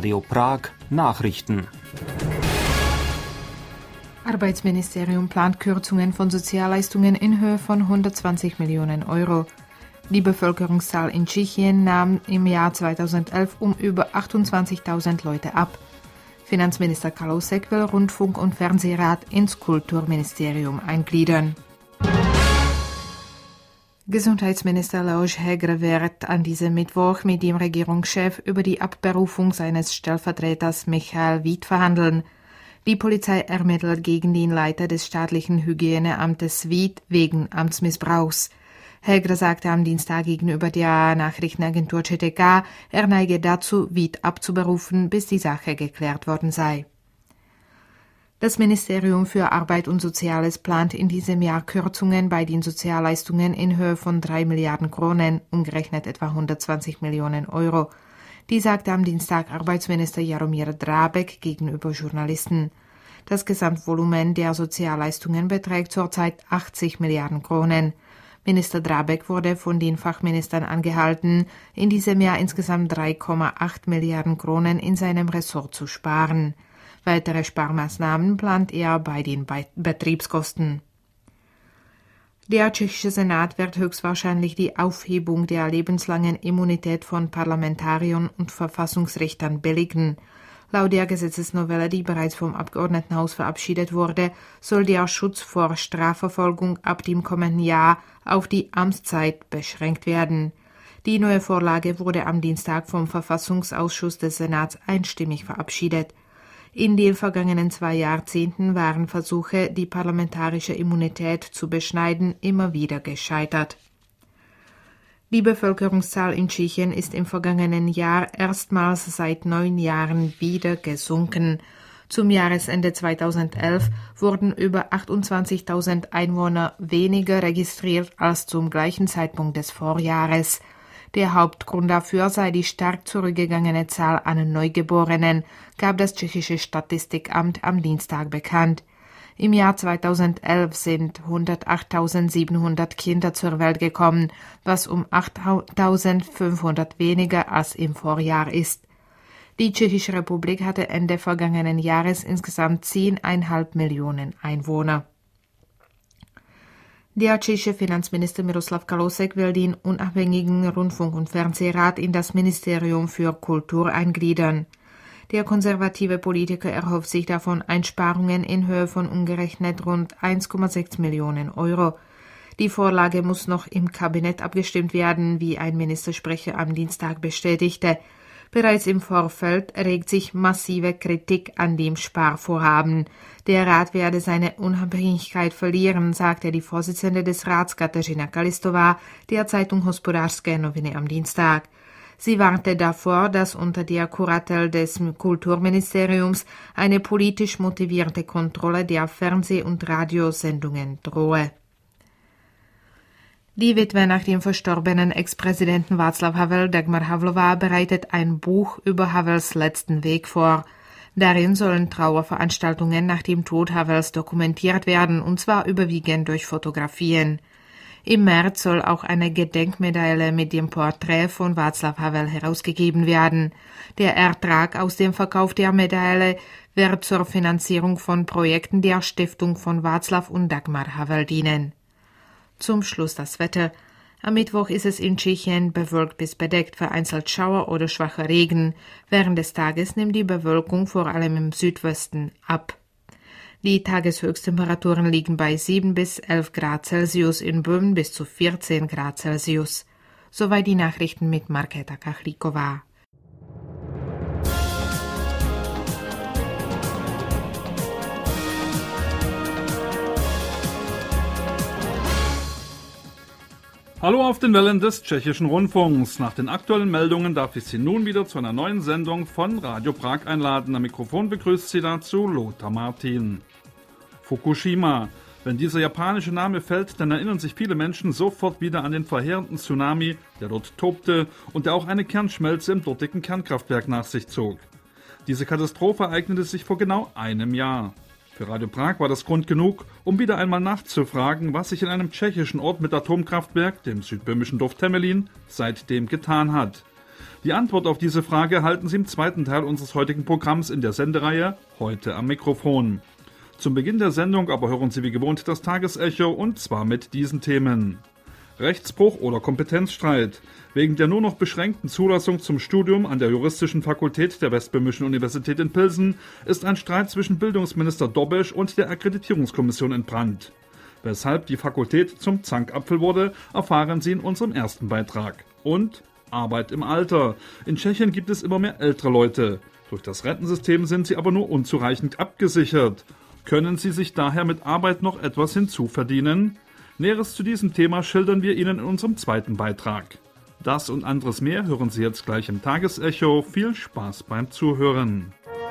Radio Prag Nachrichten. Arbeitsministerium plant Kürzungen von Sozialleistungen in Höhe von 120 Millionen Euro. Die Bevölkerungszahl in Tschechien nahm im Jahr 2011 um über 28.000 Leute ab. Finanzminister Kalousek will Rundfunk- und Fernsehrat ins Kulturministerium eingliedern. Gesundheitsminister Leoš Heger wird an diesem Mittwoch mit dem Regierungschef über die Abberufung seines Stellvertreters Michael Wied verhandeln. Die Polizei ermittelt gegen den Leiter des staatlichen Hygieneamtes Wied wegen Amtsmissbrauchs. Heger sagte am Dienstag gegenüber der Nachrichtenagentur ČTK, er neige dazu, Wied abzuberufen, bis die Sache geklärt worden sei. Das Ministerium für Arbeit und Soziales plant in diesem Jahr Kürzungen bei den Sozialleistungen in Höhe von 3 Milliarden Kronen, umgerechnet etwa 120 Millionen Euro. Die sagte am Dienstag Arbeitsminister Jaromír Drábek gegenüber Journalisten. Das Gesamtvolumen der Sozialleistungen beträgt zurzeit 80 Milliarden Kronen. Minister Drábek wurde von den Fachministern angehalten, in diesem Jahr insgesamt 3,8 Milliarden Kronen in seinem Ressort zu sparen. Weitere Sparmaßnahmen plant er bei den Betriebskosten. Der tschechische Senat wird höchstwahrscheinlich die Aufhebung der lebenslangen Immunität von Parlamentariern und Verfassungsrichtern billigen. Laut der Gesetzesnovelle, die bereits vom Abgeordnetenhaus verabschiedet wurde, soll der Schutz vor Strafverfolgung ab dem kommenden Jahr auf die Amtszeit beschränkt werden. Die neue Vorlage wurde am Dienstag vom Verfassungsausschuss des Senats einstimmig verabschiedet. In den vergangenen 2 Jahrzehnten waren Versuche, die parlamentarische Immunität zu beschneiden, immer wieder gescheitert. Die Bevölkerungszahl in Tschechien ist im vergangenen Jahr erstmals seit 9 Jahren wieder gesunken. Zum Jahresende 2011 wurden über 28.000 Einwohner weniger registriert als zum gleichen Zeitpunkt des Vorjahres. Der Hauptgrund dafür sei die stark zurückgegangene Zahl an Neugeborenen, gab das tschechische Statistikamt am Dienstag bekannt. Im Jahr 2011 sind 108.700 Kinder zur Welt gekommen, was um 8.500 weniger als im Vorjahr ist. Die Tschechische Republik hatte Ende vergangenen Jahres insgesamt 10,5 Millionen Einwohner. Der tschechische Finanzminister Miroslav Kalousek will den unabhängigen Rundfunk- und Fernsehrat in das Ministerium für Kultur eingliedern. Der konservative Politiker erhofft sich davon Einsparungen in Höhe von umgerechnet rund 1,6 Millionen Euro. Die Vorlage muss noch im Kabinett abgestimmt werden, wie ein Ministersprecher am Dienstag bestätigte. Bereits im Vorfeld regt sich massive Kritik an dem Sparvorhaben. Der Rat werde seine Unabhängigkeit verlieren, sagte die Vorsitzende des Rats Kateřina Kalistová der Zeitung Hospodářské noviny am Dienstag. Sie warnte davor, dass unter der Kuratel des Kulturministeriums eine politisch motivierte Kontrolle der Fernseh- und Radiosendungen drohe. Die Witwe nach dem verstorbenen Ex-Präsidenten Václav Havel, Dagmar Havlová, bereitet ein Buch über Havels letzten Weg vor. Darin sollen Trauerveranstaltungen nach dem Tod Havels dokumentiert werden, und zwar überwiegend durch Fotografien. Im März soll auch eine Gedenkmedaille mit dem Porträt von Václav Havel herausgegeben werden. Der Ertrag aus dem Verkauf der Medaille wird zur Finanzierung von Projekten der Stiftung von Václav und Dagmar Havel dienen. Zum Schluss das Wetter. Am Mittwoch ist es in Tschechien bewölkt bis bedeckt, vereinzelt Schauer oder schwacher Regen. Während des Tages nimmt die Bewölkung vor allem im Südwesten ab. Die Tageshöchsttemperaturen liegen bei 7 bis 11 Grad Celsius, in Böhmen bis zu 14 Grad Celsius. Soweit die Nachrichten mit Markéta Kachlíková. Hallo auf den Wellen des Tschechischen Rundfunks. Nach den aktuellen Meldungen darf ich Sie nun wieder zu einer neuen Sendung von Radio Prag einladen. Am Mikrofon begrüßt Sie dazu Lothar Martin. Fukushima. Wenn dieser japanische Name fällt, dann erinnern sich viele Menschen sofort wieder an den verheerenden Tsunami, der dort tobte und der auch eine Kernschmelze im dortigen Kernkraftwerk nach sich zog. Diese Katastrophe ereignete sich vor genau einem Jahr. Für Radio Prag war das Grund genug, um wieder einmal nachzufragen, was sich in einem tschechischen Ort mit Atomkraftwerk, dem südböhmischen Dorf Temelín, seitdem getan hat. Die Antwort auf diese Frage erhalten Sie im zweiten Teil unseres heutigen Programms in der Sendereihe Heute am Mikrofon. Zum Beginn der Sendung aber hören Sie wie gewohnt das Tagesecho und zwar mit diesen Themen. Rechtsbruch oder Kompetenzstreit. Wegen der nur noch beschränkten Zulassung zum Studium an der Juristischen Fakultät der Westböhmischen Universität in Pilsen ist ein Streit zwischen Bildungsminister Dobesch und der Akkreditierungskommission entbrannt. Weshalb die Fakultät zum Zankapfel wurde, erfahren Sie in unserem ersten Beitrag. Und Arbeit im Alter. In Tschechien gibt es immer mehr ältere Leute. Durch das Rentensystem sind sie aber nur unzureichend abgesichert. Können sie sich daher mit Arbeit noch etwas hinzuverdienen? Näheres zu diesem Thema schildern wir Ihnen in unserem zweiten Beitrag. Das und anderes mehr hören Sie jetzt gleich im Tagesecho. Viel Spaß beim Zuhören.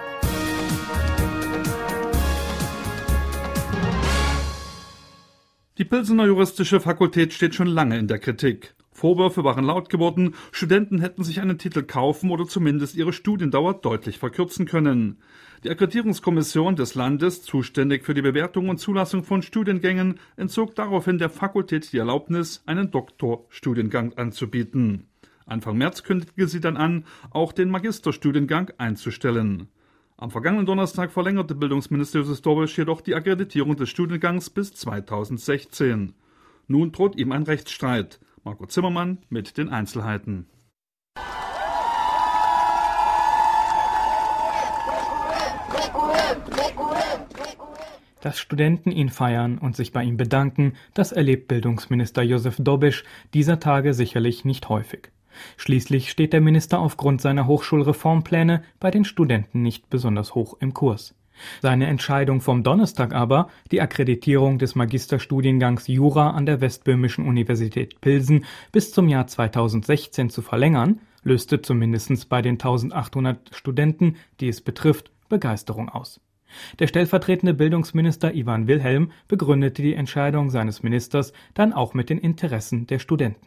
Die Pilsener Juristische Fakultät steht schon lange in der Kritik. Vorwürfe waren laut geworden, Studenten hätten sich einen Titel kaufen oder zumindest ihre Studiendauer deutlich verkürzen können. Die Akkreditierungskommission des Landes, zuständig für die Bewertung und Zulassung von Studiengängen, entzog daraufhin der Fakultät die Erlaubnis, einen Doktorstudiengang anzubieten. Anfang März kündigte sie dann an, auch den Magisterstudiengang einzustellen. Am vergangenen Donnerstag verlängerte Bildungsminister Josef Dobesch jedoch die Akkreditierung des Studiengangs bis 2016. Nun droht ihm ein Rechtsstreit. Marco Zimmermann mit den Einzelheiten. Dass Studenten ihn feiern und sich bei ihm bedanken, das erlebt Bildungsminister Josef Dobesch dieser Tage sicherlich nicht häufig. Schließlich steht der Minister aufgrund seiner Hochschulreformpläne bei den Studenten nicht besonders hoch im Kurs. Seine Entscheidung vom Donnerstag aber, die Akkreditierung des Magisterstudiengangs Jura an der Westböhmischen Universität Pilsen bis zum Jahr 2016 zu verlängern, löste zumindest bei den 1800 Studenten, die es betrifft, Begeisterung aus. Der stellvertretende Bildungsminister Ivan Wilhelm begründete die Entscheidung seines Ministers dann auch mit den Interessen der Studenten.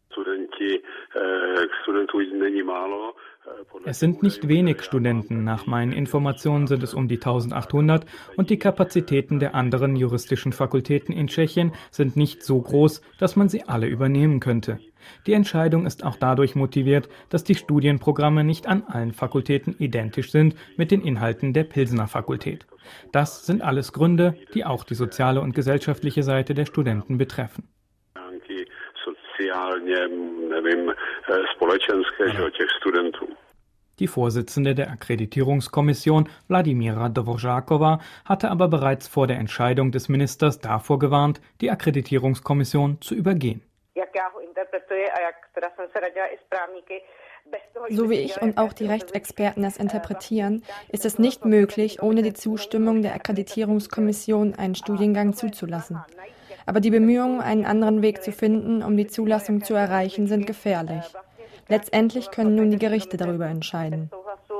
Es sind nicht wenig Studenten, nach meinen Informationen sind es um die 1800 und die Kapazitäten der anderen juristischen Fakultäten in Tschechien sind nicht so groß, dass man sie alle übernehmen könnte. Die Entscheidung ist auch dadurch motiviert, dass die Studienprogramme nicht an allen Fakultäten identisch sind mit den Inhalten der Pilsener Fakultät. Das sind alles Gründe, die auch die soziale und gesellschaftliche Seite der Studenten betreffen. Die Vorsitzende der Akkreditierungskommission, Vladimíra Dvořáková, hatte aber bereits vor der Entscheidung des Ministers davor gewarnt, die Akkreditierungskommission zu übergehen. So wie ich und auch die Rechtsexperten das interpretieren, ist es nicht möglich, ohne die Zustimmung der Akkreditierungskommission einen Studiengang zuzulassen. Aber die Bemühungen, einen anderen Weg zu finden, um die Zulassung zu erreichen, sind gefährlich. Letztendlich können nun die Gerichte darüber entscheiden.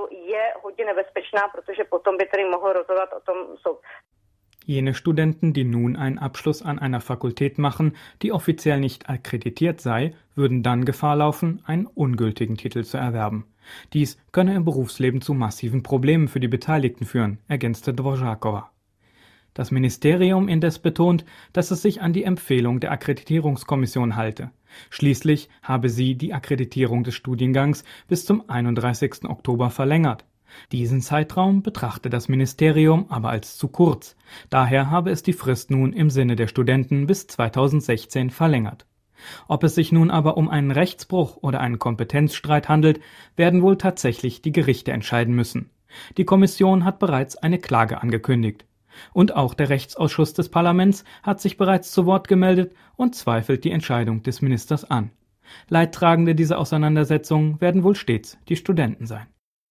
Jene Studenten, die nun einen Abschluss an einer Fakultät machen, die offiziell nicht akkreditiert sei, würden dann Gefahr laufen, einen ungültigen Titel zu erwerben. Dies könne im Berufsleben zu massiven Problemen für die Beteiligten führen, ergänzte Dvořáková. Das Ministerium indes betont, dass es sich an die Empfehlung der Akkreditierungskommission halte. Schließlich habe sie die Akkreditierung des Studiengangs bis zum 31. Oktober verlängert. Diesen Zeitraum betrachte das Ministerium aber als zu kurz. Daher habe es die Frist nun im Sinne der Studenten bis 2016 verlängert. Ob es sich nun aber um einen Rechtsbruch oder einen Kompetenzstreit handelt, werden wohl tatsächlich die Gerichte entscheiden müssen. Die Kommission hat bereits eine Klage angekündigt. Und auch der Rechtsausschuss des Parlaments hat sich bereits zu Wort gemeldet und zweifelt die Entscheidung des Ministers an. Leidtragende dieser Auseinandersetzung werden wohl stets die Studenten sein.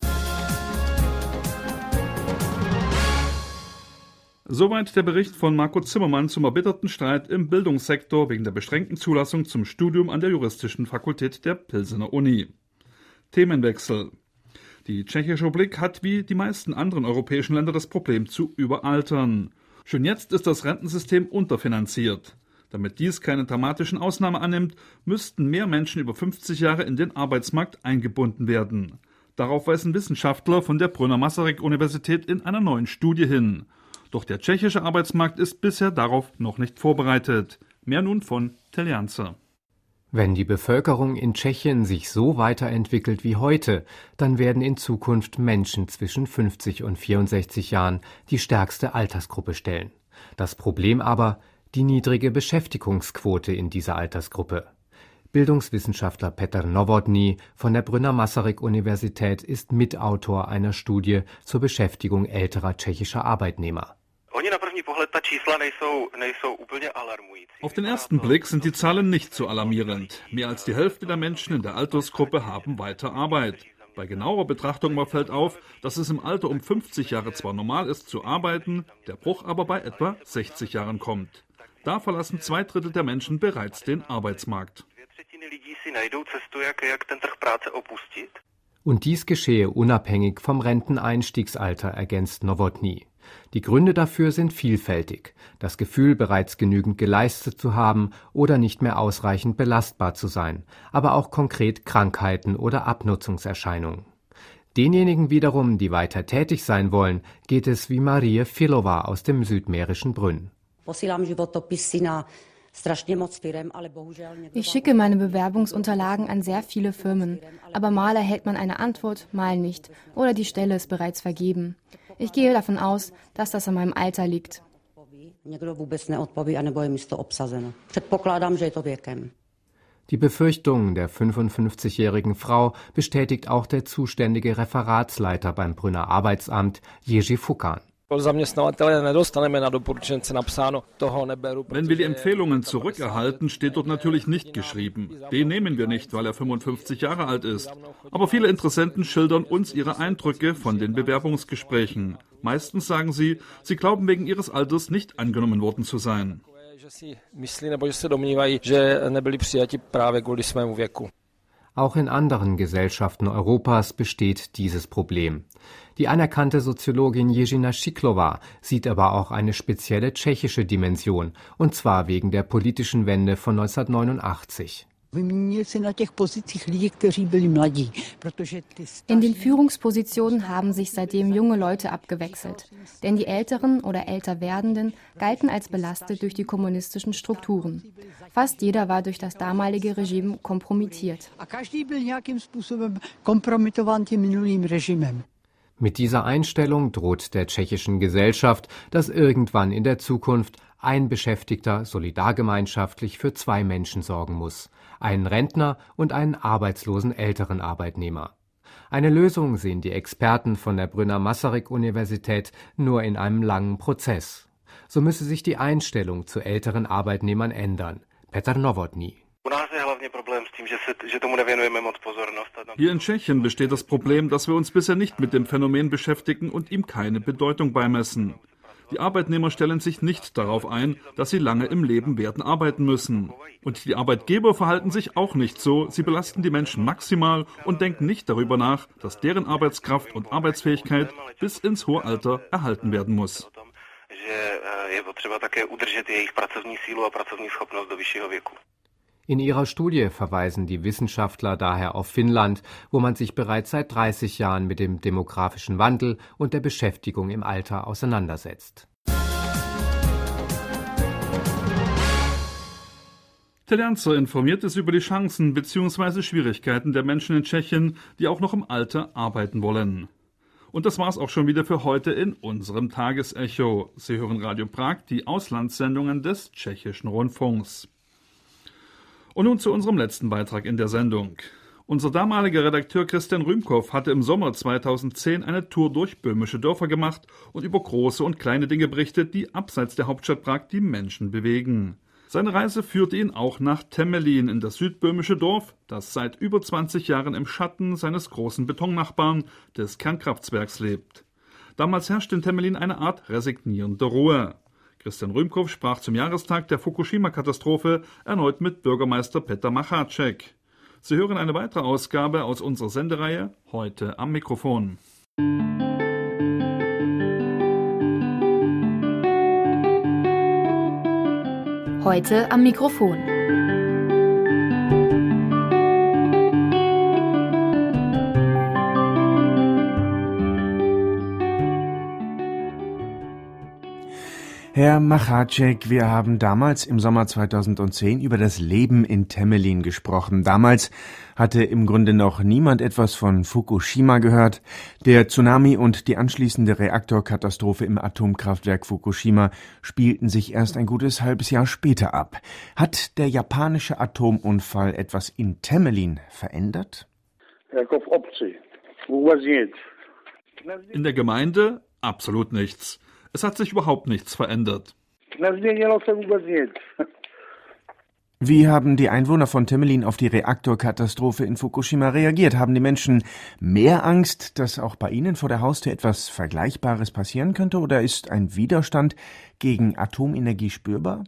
Soweit der Bericht von Marco Zimmermann zum erbitterten Streit im Bildungssektor wegen der beschränkten Zulassung zum Studium an der Juristischen Fakultät der Pilsener Uni. Themenwechsel. Die Tschechische Republik hat wie die meisten anderen europäischen Länder das Problem zu überaltern. Schon jetzt ist das Rentensystem unterfinanziert. Damit dies keine dramatischen Ausnahme annimmt, müssten mehr Menschen über 50 Jahre in den Arbeitsmarkt eingebunden werden. Darauf weisen Wissenschaftler von der Brønder-Masaryk-Universität in einer neuen Studie hin. Doch der tschechische Arbeitsmarkt ist bisher darauf noch nicht vorbereitet. Mehr nun von Teljancer. Wenn die Bevölkerung in Tschechien sich so weiterentwickelt wie heute, dann werden in Zukunft Menschen zwischen 50 und 64 Jahren die stärkste Altersgruppe stellen. Das Problem aber, die niedrige Beschäftigungsquote in dieser Altersgruppe. Bildungswissenschaftler Petr Novotný von der Brna-Masaryk-Universität ist Mitautor einer Studie zur Beschäftigung älterer tschechischer Arbeitnehmer. Auf den ersten Blick sind die Zahlen nicht so alarmierend. Mehr als die Hälfte der Menschen in der Altersgruppe haben weiter Arbeit. Bei genauer Betrachtung aber fällt auf, dass es im Alter um 50 Jahre zwar normal ist zu arbeiten, der Bruch aber bei etwa 60 Jahren kommt. Da verlassen 2/3 der Menschen bereits den Arbeitsmarkt. Und dies geschehe unabhängig vom Renteneinstiegsalter, ergänzt Novotný. Die Gründe dafür sind vielfältig. Das Gefühl, bereits genügend geleistet zu haben oder nicht mehr ausreichend belastbar zu sein, aber auch konkret Krankheiten oder Abnutzungserscheinungen. Denjenigen wiederum, die weiter tätig sein wollen, geht es wie Marie Filova aus dem südmährischen Brünn. Ich schicke meine Bewerbungsunterlagen an sehr viele Firmen, aber mal erhält man eine Antwort, mal nicht, oder die Stelle ist bereits vergeben. Ich gehe davon aus, dass das an meinem Alter liegt. Die Befürchtungen der 55-jährigen Frau bestätigt auch der zuständige Referatsleiter beim Brünner Arbeitsamt, Jerzy Fukan. Wenn wir die Empfehlungen zurückerhalten, steht dort natürlich nicht geschrieben. Den nehmen wir nicht, weil er 55 Jahre alt ist. Aber viele Interessenten schildern uns ihre Eindrücke von den Bewerbungsgesprächen. Meistens sagen sie, sie glauben wegen ihres Alters nicht angenommen worden zu sein. Auch in anderen Gesellschaften Europas besteht dieses Problem. Die anerkannte Soziologin Jiřina Šiklová sieht aber auch eine spezielle tschechische Dimension, und zwar wegen der politischen Wende von 1989. In den Führungspositionen haben sich seitdem junge Leute abgewechselt, denn die Älteren oder älter werdenden galten als belastet durch die kommunistischen Strukturen. Fast jeder war durch das damalige Regime kompromittiert. Mit dieser Einstellung droht der tschechischen Gesellschaft, dass irgendwann in der Zukunft ein Beschäftigter solidargemeinschaftlich für 2 Menschen sorgen muss, einen Rentner und einen arbeitslosen älteren Arbeitnehmer. Eine Lösung sehen die Experten von der Brna-Masaryk-Universität nur in einem langen Prozess. So müsse sich die Einstellung zu älteren Arbeitnehmern ändern. Petr Novotný. Hier in Tschechien besteht das Problem, dass wir uns bisher nicht mit dem Phänomen beschäftigen und ihm keine Bedeutung beimessen. Die Arbeitnehmer stellen sich nicht darauf ein, dass sie lange im Leben werden arbeiten müssen. Und die Arbeitgeber verhalten sich auch nicht so. Sie belasten die Menschen maximal und denken nicht darüber nach, dass deren Arbeitskraft und Arbeitsfähigkeit bis ins hohe Alter erhalten werden muss. In ihrer Studie verweisen die Wissenschaftler daher auf Finnland, wo man sich bereits seit 30 Jahren mit dem demografischen Wandel und der Beschäftigung im Alter auseinandersetzt. Telernsor informiert es über die Chancen bzw. Schwierigkeiten der Menschen in Tschechien, die auch noch im Alter arbeiten wollen. Und das war's auch schon wieder für heute in unserem Tagesecho. Sie hören Radio Prag, die Auslandssendungen des Tschechischen Rundfunks. Und nun zu unserem letzten Beitrag in der Sendung. Unser damaliger Redakteur Christian Rümkow hatte im Sommer 2010 eine Tour durch böhmische Dörfer gemacht und über große und kleine Dinge berichtet, die abseits der Hauptstadt Prag die Menschen bewegen. Seine Reise führte ihn auch nach Temelín in das südböhmische Dorf, das seit über 20 Jahren im Schatten seines großen Betonnachbarn, des Kernkraftwerks, lebt. Damals herrschte in Temelín eine Art resignierende Ruhe. Christian Rümkow sprach zum Jahrestag der Fukushima-Katastrophe erneut mit Bürgermeister Petr Macháček. Sie hören eine weitere Ausgabe aus unserer Sendereihe Heute am Mikrofon. Heute am Mikrofon. Herr Macháček, wir haben damals im Sommer 2010 über das Leben in Temelín gesprochen. Damals hatte im Grunde noch niemand etwas von Fukushima gehört. Der Tsunami und die anschließende Reaktorkatastrophe im Atomkraftwerk Fukushima spielten sich erst ein gutes halbes Jahr später ab. Hat der japanische Atomunfall etwas in Temelín verändert? In der Gemeinde absolut nichts. Es hat sich überhaupt nichts verändert. Wie haben die Einwohner von Temelín auf die Reaktorkatastrophe in Fukushima reagiert? Haben die Menschen mehr Angst, dass auch bei ihnen vor der Haustür etwas Vergleichbares passieren könnte? Oder ist ein Widerstand gegen Atomenergie spürbar?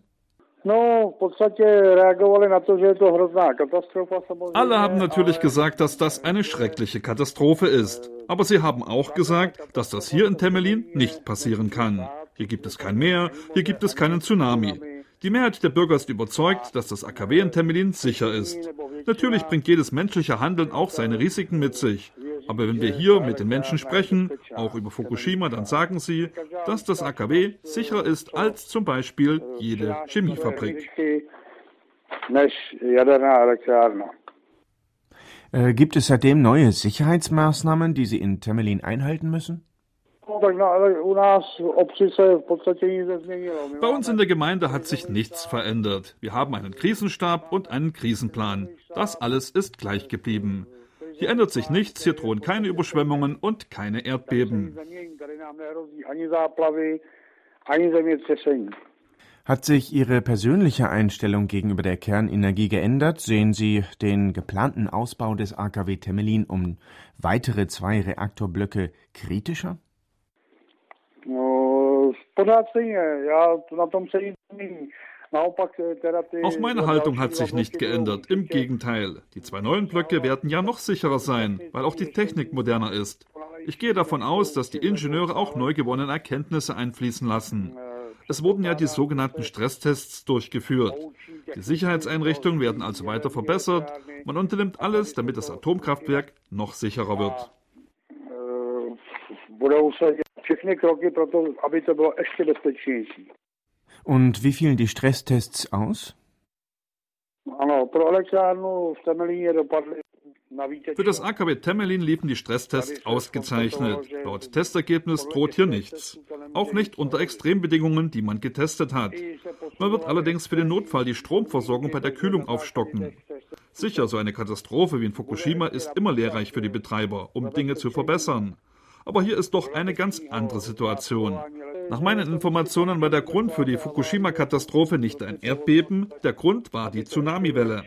Alle haben natürlich gesagt, dass das eine schreckliche Katastrophe ist. Aber sie haben auch gesagt, dass das hier in Temelín nicht passieren kann. Hier gibt es kein Meer, hier gibt es keinen Tsunami. Die Mehrheit der Bürger ist überzeugt, dass das AKW in Temelín sicher ist. Natürlich bringt jedes menschliche Handeln auch seine Risiken mit sich. Aber wenn wir hier mit den Menschen sprechen, auch über Fukushima, dann sagen sie, dass das AKW sicherer ist als zum Beispiel jede Chemiefabrik. Gibt es seitdem neue Sicherheitsmaßnahmen, die Sie in Temelín einhalten müssen? Bei uns in der Gemeinde hat sich nichts verändert. Wir haben einen Krisenstab und einen Krisenplan. Das alles ist gleich geblieben. Hier ändert sich nichts, hier drohen keine Überschwemmungen und keine Erdbeben. Hat sich Ihre persönliche Einstellung gegenüber der Kernenergie geändert? Sehen Sie den geplanten Ausbau des AKW Temelín um weitere 2 Reaktorblöcke kritischer? Auch meine Haltung hat sich nicht geändert. Im Gegenteil. Die 2 neuen Blöcke werden ja noch sicherer sein, weil auch die Technik moderner ist. Ich gehe davon aus, dass die Ingenieure auch neu gewonnene Erkenntnisse einfließen lassen. Es wurden ja die sogenannten Stresstests durchgeführt. Die Sicherheitseinrichtungen werden also weiter verbessert. Man unternimmt alles, damit das Atomkraftwerk noch sicherer wird. Und wie fielen die Stresstests aus? Für das AKW Temelín liefen die Stresstests ausgezeichnet. Laut Testergebnis droht hier nichts. Auch nicht unter Extrembedingungen, die man getestet hat. Man wird allerdings für den Notfall die Stromversorgung bei der Kühlung aufstocken. Sicher, so eine Katastrophe wie in Fukushima ist immer lehrreich für die Betreiber, um Dinge zu verbessern. Aber hier ist doch eine ganz andere Situation. Nach meinen Informationen war der Grund für die Fukushima-Katastrophe nicht ein Erdbeben, der Grund war die Tsunamiwelle.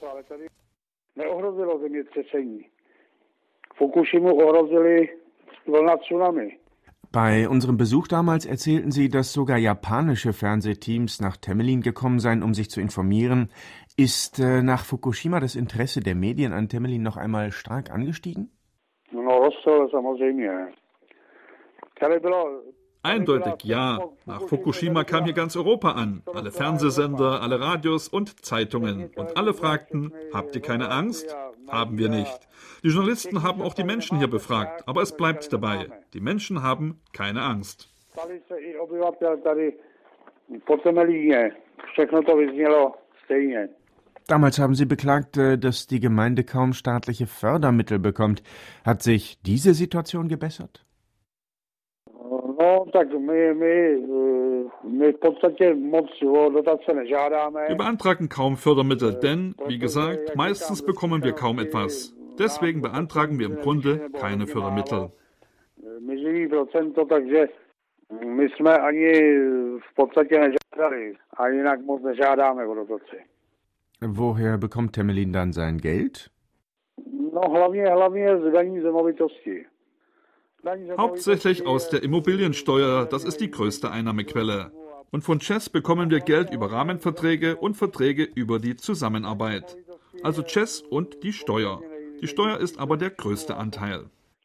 Bei unserem Besuch damals erzählten Sie, dass sogar japanische Fernsehteams nach Temelín gekommen seien, um sich zu informieren. Ist nach Fukushima das Interesse der Medien an Temelín noch einmal stark angestiegen? Eindeutig ja. Nach Fukushima kam hier ganz Europa an. Alle Fernsehsender, alle Radios und Zeitungen. Und alle fragten, habt ihr keine Angst? Haben wir nicht. Die Journalisten haben auch die Menschen hier befragt. Aber es bleibt dabei. Die Menschen haben keine Angst. Damals haben Sie beklagt, dass die Gemeinde kaum staatliche Fördermittel bekommt. Hat sich diese Situation gebessert? Wir beantragen kaum Fördermittel, denn, wie gesagt, meistens bekommen wir kaum etwas. Deswegen beantragen wir im Grunde keine Fördermittel. Woher bekommt Temelín dann sein Geld? Hauptsächlich aus der Immobiliensteuer, das ist die größte Einnahmequelle. Und von ČEZ bekommen wir Geld über Rahmenverträge und Verträge über die Zusammenarbeit. Also ČEZ und die Steuer. Die Steuer ist aber der größte Anteil.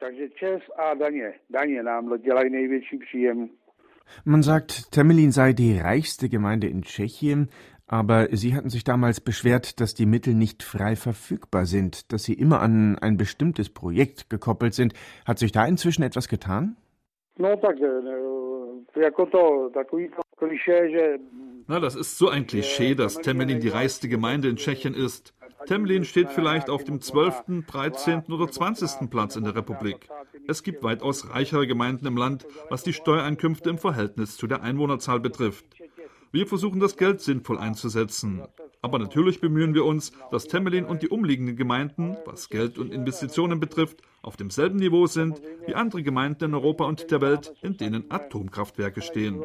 Man sagt, Temelín sei die reichste Gemeinde in Tschechien, aber Sie hatten sich damals beschwert, dass die Mittel nicht frei verfügbar sind, dass sie immer an ein bestimmtes Projekt gekoppelt sind. Hat sich da inzwischen etwas getan? Na, das ist so ein Klischee, dass Temelín die reichste Gemeinde in Tschechien ist. Temelín steht vielleicht auf dem 12., 13. oder 20. Platz in der Republik. Es gibt weitaus reichere Gemeinden im Land, was die Steuereinkünfte im Verhältnis zu der Einwohnerzahl betrifft. Wir versuchen, das Geld sinnvoll einzusetzen. Aber natürlich bemühen wir uns, dass Temelín und die umliegenden Gemeinden, was Geld und Investitionen betrifft, auf demselben Niveau sind wie andere Gemeinden in Europa und der Welt, in denen Atomkraftwerke stehen.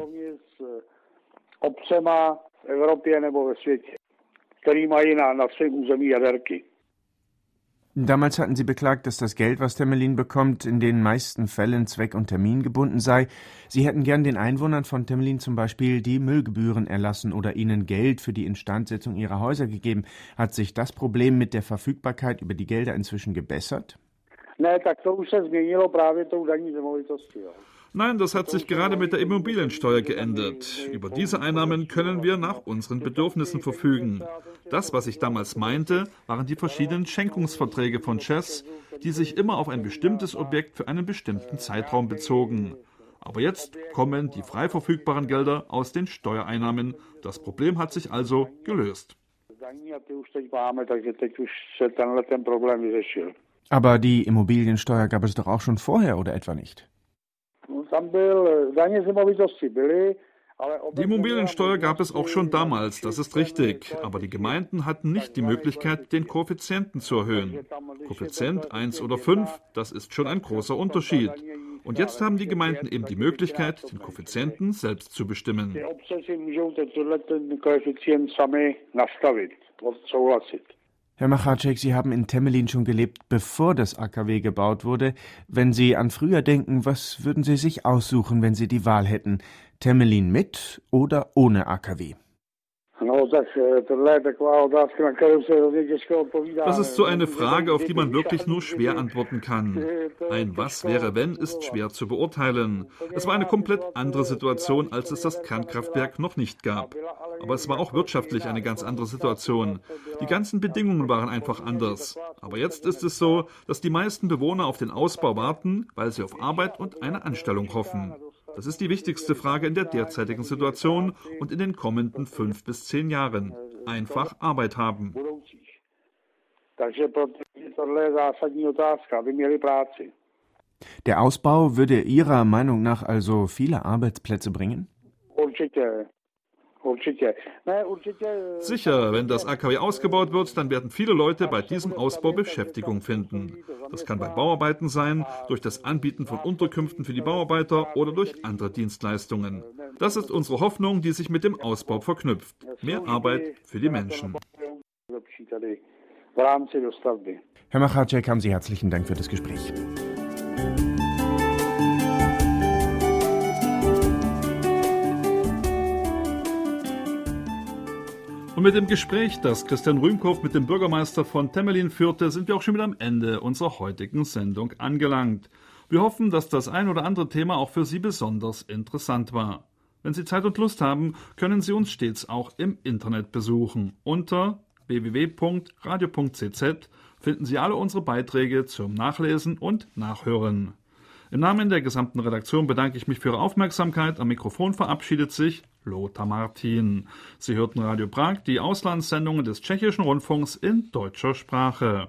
Damals hatten Sie beklagt, dass das Geld, was Temelín bekommt, in den meisten Fällen zweck- und termingebunden sei. Sie hätten gern den Einwohnern von Temelín zum Beispiel die Müllgebühren erlassen oder ihnen Geld für die Instandsetzung ihrer Häuser gegeben. Hat sich das Problem mit der Verfügbarkeit über die Gelder inzwischen gebessert? Nein, das hat sich gerade mit der Immobiliensteuer geändert. Über diese Einnahmen können wir nach unseren Bedürfnissen verfügen. Das, was ich damals meinte, waren die verschiedenen Schenkungsverträge von Chess, die sich immer auf ein bestimmtes Objekt für einen bestimmten Zeitraum bezogen. Aber jetzt kommen die frei verfügbaren Gelder aus den Steuereinnahmen. Das Problem hat sich also gelöst. Aber die Immobiliensteuer gab es doch auch schon vorher, oder etwa nicht? Die Immobiliensteuer gab es auch schon damals, das ist richtig. Aber die Gemeinden hatten nicht die Möglichkeit, den Koeffizienten zu erhöhen. Koeffizient 1 oder 5, das ist schon ein großer Unterschied. Und jetzt haben die Gemeinden eben die Möglichkeit, den Koeffizienten selbst zu bestimmen. Herr Macháček, Sie haben in Temelín schon gelebt, bevor das AKW gebaut wurde. Wenn Sie an früher denken, was würden Sie sich aussuchen, wenn Sie die Wahl hätten? Temelín mit oder ohne AKW? Das ist so eine Frage, auf die man wirklich nur schwer antworten kann. Ein Was wäre wenn ist schwer zu beurteilen. Es war eine komplett andere Situation, als es das Kernkraftwerk noch nicht gab. Aber es war auch wirtschaftlich eine ganz andere Situation. Die ganzen Bedingungen waren einfach anders. Aber jetzt ist es so, dass die meisten Bewohner auf den Ausbau warten, weil sie auf Arbeit und eine Anstellung hoffen. Das ist die wichtigste Frage in der derzeitigen Situation und in den kommenden 5 bis 10 Jahren. Einfach Arbeit haben. Der Ausbau würde Ihrer Meinung nach also viele Arbeitsplätze bringen? Sicher, wenn das AKW ausgebaut wird, dann werden viele Leute bei diesem Ausbau Beschäftigung finden. Das kann bei Bauarbeiten sein, durch das Anbieten von Unterkünften für die Bauarbeiter oder durch andere Dienstleistungen. Das ist unsere Hoffnung, die sich mit dem Ausbau verknüpft. Mehr Arbeit für die Menschen. Herr Macháček, haben Sie herzlichen Dank für das Gespräch. Und mit dem Gespräch, das Christian Rühmkopf mit dem Bürgermeister von Temelín führte, sind wir auch schon wieder am Ende unserer heutigen Sendung angelangt. Wir hoffen, dass das ein oder andere Thema auch für Sie besonders interessant war. Wenn Sie Zeit und Lust haben, können Sie uns stets auch im Internet besuchen. Unter www.radio.cz finden Sie alle unsere Beiträge zum Nachlesen und Nachhören. Im Namen der gesamten Redaktion bedanke ich mich für Ihre Aufmerksamkeit. Am Mikrofon verabschiedet sich Lothar Martin. Sie hörten Radio Prag, die Auslandssendungen des Tschechischen Rundfunks in deutscher Sprache.